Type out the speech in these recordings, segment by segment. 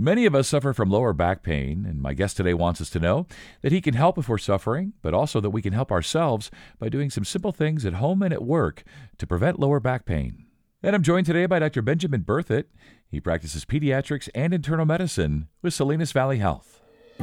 Many of us suffer from lower back pain, and my guest today wants us to know that he can help if we're suffering, but also that we can help ourselves by doing some simple things at home and at work to prevent lower back pain. And I'm joined today by Dr. Benjamin Berthut. He practices pediatrics and internal medicine with Salinas Valley Health.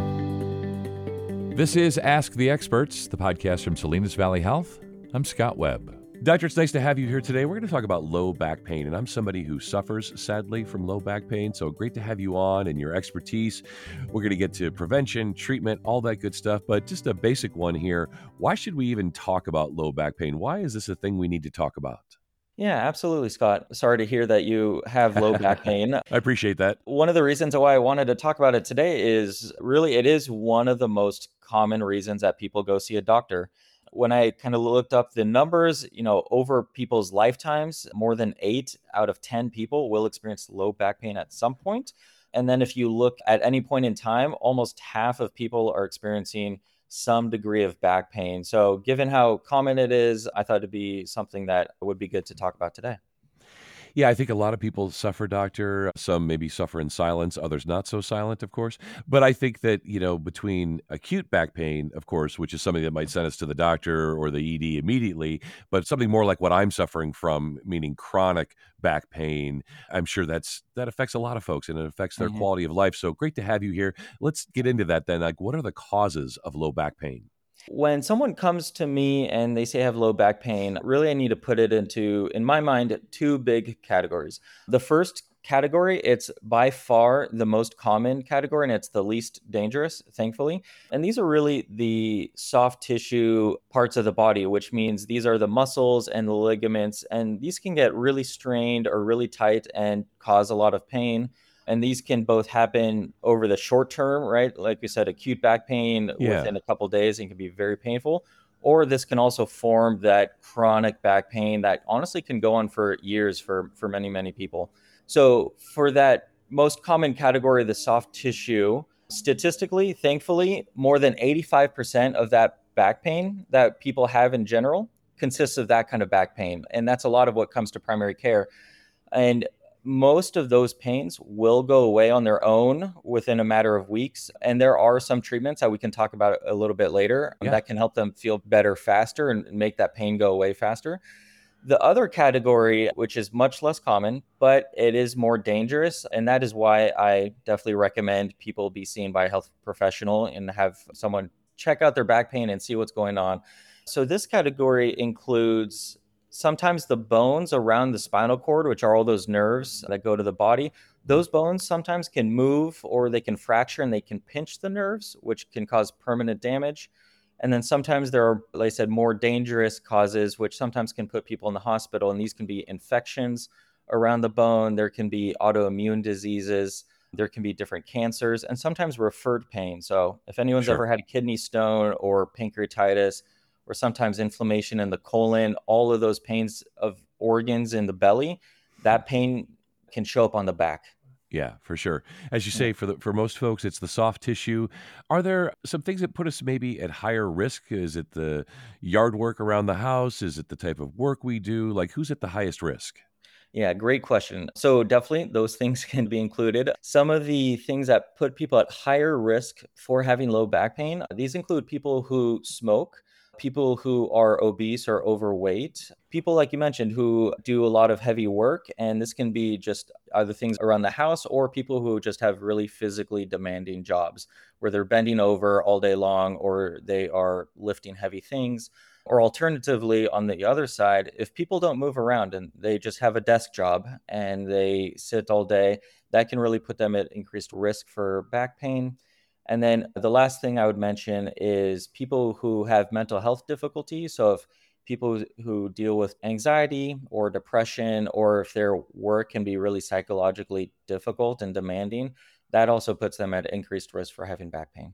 This is Ask the Experts, the podcast from Salinas Valley Health. I'm Scott Webb. Doctor, it's nice to have you here today. We're going to talk about low back pain, and I'm somebody who suffers, sadly, from low back pain, so great to have you on and your expertise. We're going to get to prevention, treatment, all that good stuff, but just a basic one here. Why should we even talk about low back pain? Why is this a thing we need to talk about? Yeah, absolutely, Scott. Sorry to hear that you have low back pain. I appreciate that. One of the reasons why I wanted to talk about it today is really it is one of the most common reasons that people go see a doctor. When I kind of looked up the numbers, over people's lifetimes, more than 8 out of 10 people will experience low back pain at some point. And then if you look at any point in time, almost half of people are experiencing some degree of back pain. So given how common it is, I thought it'd be something that would be good to talk about today. Yeah, I think a lot of people suffer, doctor. Some maybe suffer in silence, others not so silent, of course. But I think that, between acute back pain, of course, which is something that might send us to the doctor or the ED immediately, but something more like what I'm suffering from, meaning chronic back pain, I'm sure that affects a lot of folks and it affects their quality of life. So great to have you here. Let's get into that then. Like, what are the causes of low back pain? When someone comes to me and they say I have low back pain, really I need to put it into, in my mind, 2 big categories. The first category, it's by far the most common category and it's the least dangerous, thankfully. And these are really the soft tissue parts of the body, which means these are the muscles and the ligaments, and these can get really strained or really tight and cause a lot of pain. And these can both happen over the short term, right? Like we said, acute back pain within a couple of days and can be very painful. Or this can also form that chronic back pain that honestly can go on for years for many, many people. So for that most common category, the soft tissue, statistically, thankfully, more than 85% of that back pain that people have in general consists of that kind of back pain. And that's a lot of what comes to primary care. And most of those pains will go away on their own within a matter of weeks. And there are some treatments that we can talk about a little bit later that can help them feel better faster and make that pain go away faster. The other category, which is much less common, but it is more dangerous. And that is why I definitely recommend people be seen by a health professional and have someone check out their back pain and see what's going on. So this category includes sometimes the bones around the spinal cord, which are all those nerves that go to the body. Those bones sometimes can move or they can fracture and they can pinch the nerves, which can cause permanent damage. And then sometimes there are, like I said, more dangerous causes, which sometimes can put people in the hospital. And these can be infections around the bone. There can be autoimmune diseases. There can be different cancers and sometimes referred pain. So if anyone's ever had a kidney stone or pancreatitis, or sometimes inflammation in the colon, all of those pains of organs in the belly, that pain can show up on the back. Yeah, for sure. As you say, for most folks, it's the soft tissue. Are there some things that put us maybe at higher risk? Is it the yard work around the house? Is it the type of work we do? Like, who's at the highest risk? Yeah, great question. So definitely those things can be included. Some of the things that put people at higher risk for having low back pain, these include people who smoke, people who are obese or overweight, people like you mentioned who do a lot of heavy work. And this can be just other things around the house or people who just have really physically demanding jobs where they're bending over all day long or they are lifting heavy things. Or alternatively, on the other side, if people don't move around and they just have a desk job and they sit all day, that can really put them at increased risk for back pain. And then the last thing I would mention is people who have mental health difficulties. So if people who deal with anxiety or depression, or if their work can be really psychologically difficult and demanding, that also puts them at increased risk for having back pain.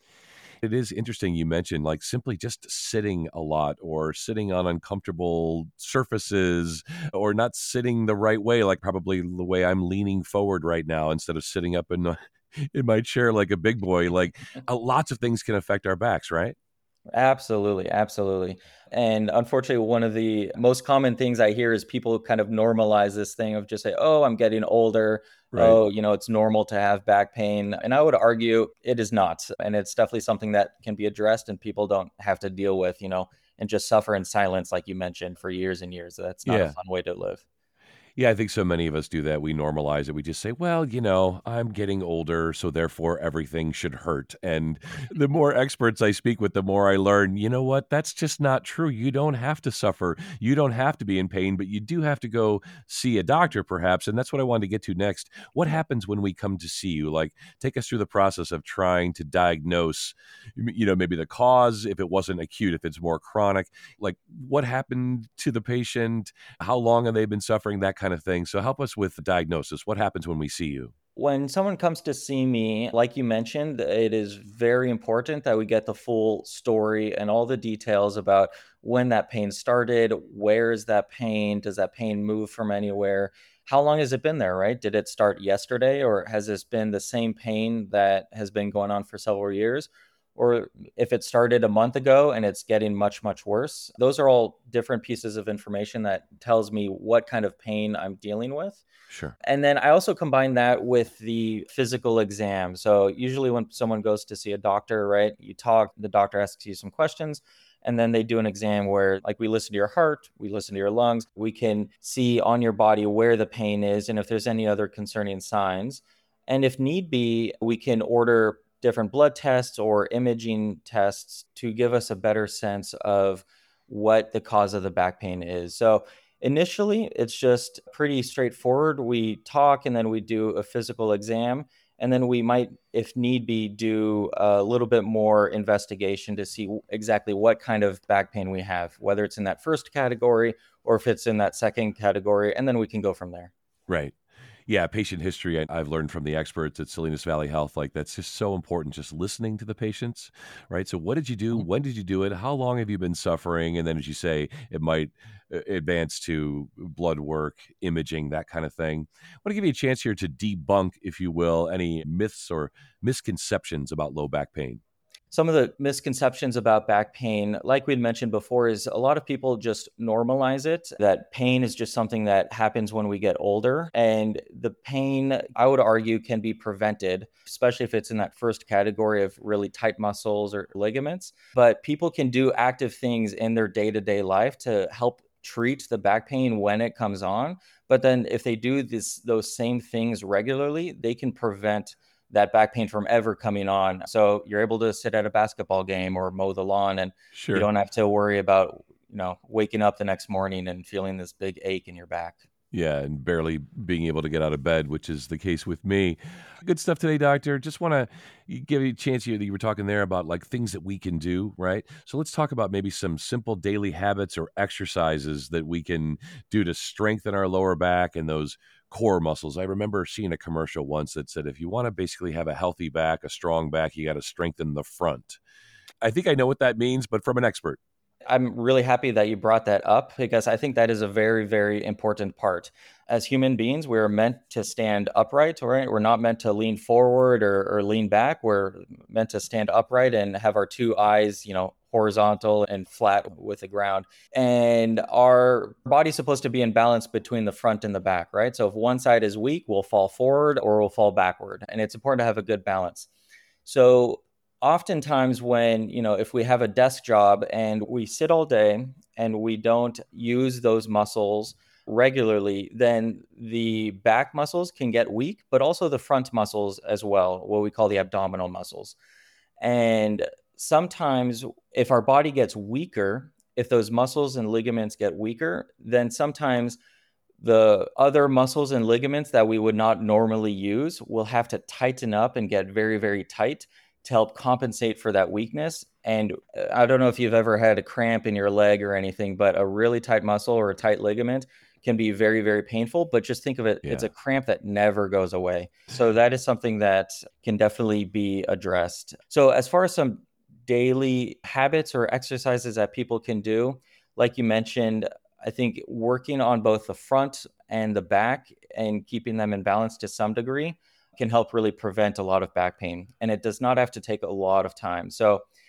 It is interesting you mentioned like simply just sitting a lot or sitting on uncomfortable surfaces or not sitting the right way, like probably the way I'm leaning forward right now instead of sitting up in my chair like a big boy. Like lots of things can affect our backs, right? Absolutely, absolutely. And unfortunately, one of the most common things I hear is people kind of normalize this thing of just say, "Oh, I'm getting older. Right. Oh, it's normal to have back pain." And I would argue it is not. And it's definitely something that can be addressed and people don't have to deal with, and just suffer in silence, like you mentioned, for years and years. That's not a Yeah. fun way to live. Yeah, I think so many of us do that. We normalize it. We just say, well, I'm getting older, so therefore everything should hurt. And the more experts I speak with, the more I learn, you know what? That's just not true. You don't have to suffer. You don't have to be in pain, but you do have to go see a doctor, perhaps. And that's what I wanted to get to next. What happens when we come to see you? Like, take us through the process of trying to diagnose, maybe the cause, if it wasn't acute, if it's more chronic. Like, what happened to the patient? How long have they been suffering? That kind of thing. So help us with the diagnosis. What happens when we see you? When someone comes to see me, like you mentioned, it is very important that we get the full story and all the details about when that pain started, where is that pain, does that pain move from anywhere, how long has it been there, right? Did it start yesterday, or has this been the same pain that has been going on for several years? Or if it started a month ago and it's getting much, much worse. Those are all different pieces of information that tells me what kind of pain I'm dealing with. Sure. And then I also combine that with the physical exam. So usually when someone goes to see a doctor, right, you talk, the doctor asks you some questions, and then they do an exam where, like, we listen to your heart, we listen to your lungs, we can see on your body where the pain is and if there's any other concerning signs. And if need be, we can order different blood tests or imaging tests to give us a better sense of what the cause of the back pain is. So initially, it's just pretty straightforward. We talk and then we do a physical exam. And then we might, if need be, do a little bit more investigation to see exactly what kind of back pain we have, whether it's in that first category or if it's in that second category. And then we can go from there. Right. Yeah, patient history, I've learned from the experts at Salinas Valley Health, like that's just so important, just listening to the patients, right? So, what did you do? Mhm. When did you do it? How long have you been suffering? And then, as you say, it might advance to blood work, imaging, that kind of thing. I want to give you a chance here to debunk, if you will, any myths or misconceptions about low back pain. Some of the misconceptions about back pain, like we'd mentioned before, is a lot of people just normalize it, that pain is just something that happens when we get older. And the pain, I would argue, can be prevented, especially if it's in that first category of really tight muscles or ligaments. But people can do active things in their day to day life to help treat the back pain when it comes on. But then if they do those same things regularly, they can prevent that back pain from ever coming on. So you're able to sit at a basketball game or mow the lawn, and you Sure. don't have to worry about, waking up the next morning and feeling this big ache in your back. Yeah, and barely being able to get out of bed, which is the case with me. Good stuff today, doctor. Just want to give you a chance here that you were talking there about like things that we can do, right? So let's talk about maybe some simple daily habits or exercises that we can do to strengthen our lower back and those core muscles. I remember seeing a commercial once that said if you want to basically have a healthy back, a strong back, you got to strengthen the front. I think I know what that means, but from an expert. I'm really happy that you brought that up because I think that is a very, very important part. As human beings, we're meant to stand upright, right? We're not meant to lean forward or lean back. We're meant to stand upright and have our two eyes, horizontal and flat with the ground. And our body's supposed to be in balance between the front and the back, right? So if one side is weak, we'll fall forward or we'll fall backward. And it's important to have a good balance. So oftentimes when, if we have a desk job and we sit all day and we don't use those muscles regularly, then the back muscles can get weak, but also the front muscles as well, what we call the abdominal muscles. And sometimes if our body gets weaker, if those muscles and ligaments get weaker, then sometimes the other muscles and ligaments that we would not normally use will have to tighten up and get very, very tight to help compensate for that weakness. And I don't know if you've ever had a cramp in your leg or anything, but a really tight muscle or a tight ligament can be very, very painful. But just think of it, it's a Yeah. cramp that never goes away. So that is something that can definitely be addressed. So, as far as some daily habits or exercises that people can do, like you mentioned, I think working on both the front and the back and keeping them in balance to some degree can help really prevent a lot of back pain. And it does not have to take a lot of time. So,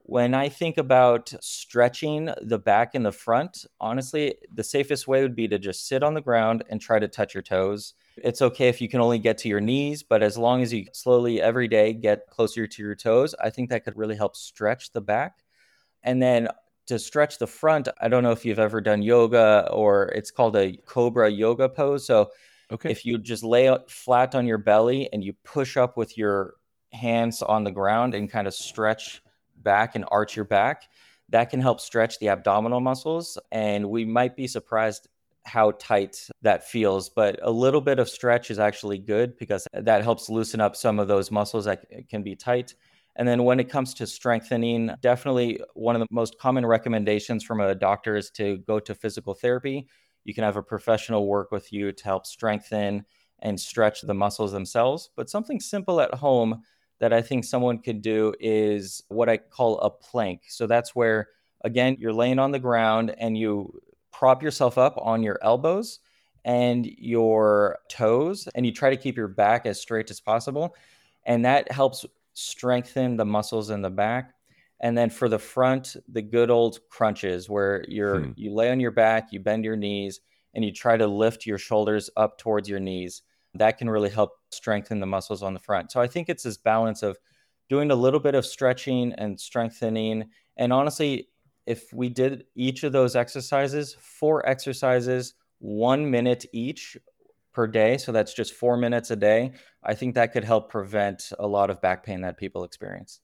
When I think about stretching the back and the front, honestly, the safest way would be to just sit on the ground and try to touch your toes. It's okay if you can only get to your knees, but as long as you slowly every day get closer to your toes, I think that could really help stretch the back. And then to stretch the front, I don't know if you've ever done yoga, or it's called a cobra yoga pose. So Okay. if you just lay out flat on your belly and you push up with your hands on the ground and kind of stretch back and arch your back, that can help stretch the abdominal muscles. And we might be surprised how tight that feels, but a little bit of stretch is actually good because that helps loosen up some of those muscles that can be tight. And then when it comes to strengthening, definitely one of the most common recommendations from a doctor is to go to physical therapy. You can have a professional work with you to help strengthen and stretch the muscles themselves. But something simple at home that I think someone could do is what I call a plank. So that's where, again, you're laying on the ground and you prop yourself up on your elbows and your toes, and you try to keep your back as straight as possible. And that helps strengthen the muscles in the back. And then for the front, the good old crunches where you lay on your back, you bend your knees, and you try to lift your shoulders up towards your knees. That can really help strengthen the muscles on the front. So I think it's this balance of doing a little bit of stretching and strengthening. And honestly, if we did each of those exercises, 4 exercises, 1 minute each per day, so that's just 4 minutes a day, I think that could help prevent a lot of back pain that people experience.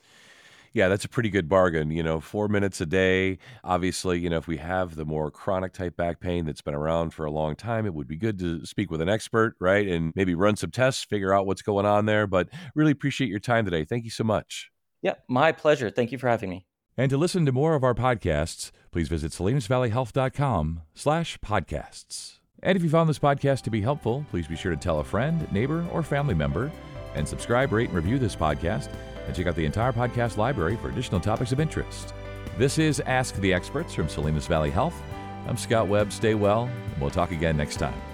Yeah, that's a pretty good bargain. 4 minutes a day. Obviously, if we have the more chronic type back pain that's been around for a long time, it would be good to speak with an expert, right? And maybe run some tests, figure out what's going on there. But really appreciate your time today. Thank you so much. Yeah, my pleasure. Thank you for having me. And to listen to more of our podcasts, please visit SalinasValleyHealth.com/podcasts. And if you found this podcast to be helpful, please be sure to tell a friend, neighbor, or family member, and subscribe, rate, and review this podcast, and check out the entire podcast library for additional topics of interest. This is Ask the Experts from Salinas Valley Health. I'm Scott Webb. Stay well, and we'll talk again next time.